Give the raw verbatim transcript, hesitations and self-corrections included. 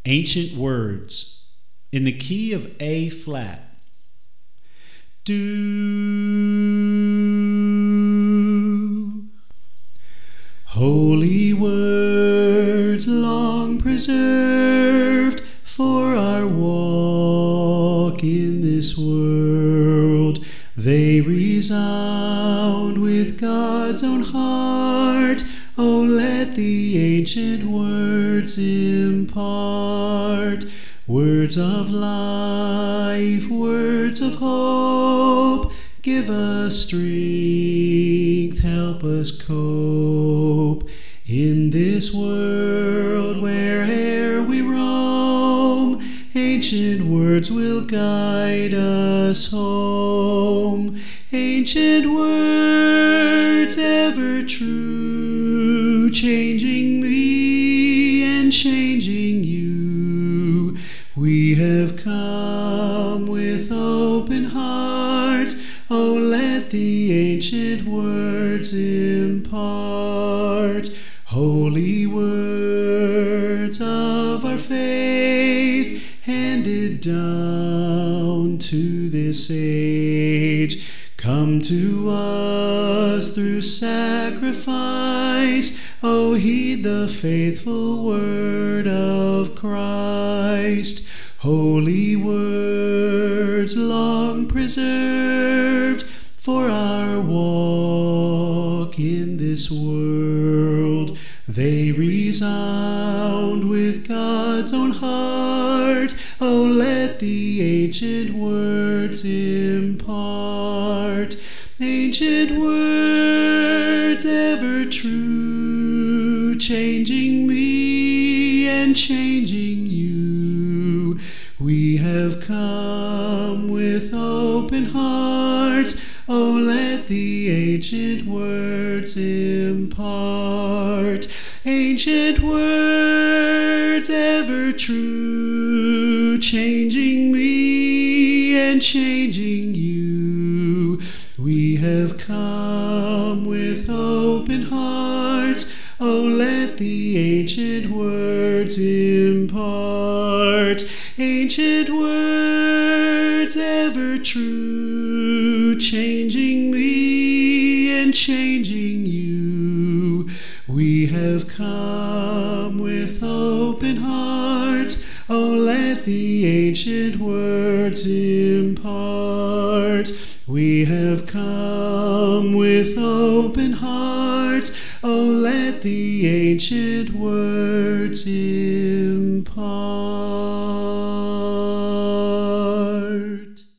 Ancient Words in the key of A flat. Do. Holy words long preserved for our walk in this world, they resound with God's own heart. Oh, let the ancient words impart words of life, words of hope. Give us strength, help us cope in this world where'er we roam. Ancient words will guide us home. Ancient words ever true, changing me and changing you. We have come with open hearts. Oh, let the ancient words impart holy words of our faith, handed down to this age. Come to us through sacrifice. Oh, heed the faithful word of Christ. Holy words long preserved for our walk in this world, they resound with God's own heart. Oh, let the ancient words impart ancient words ever true, changing me and changing you. We have come with open hearts. Oh, let the ancient words impart ancient words ever true, changing me and changing you. We have come with open hearts. Oh, let the ancient words impart ancient words ever true, changing me and changing you. We have come with open hearts. Oh, let the ancient words impart. We have come with open hearts. Oh, let the ancient words impart.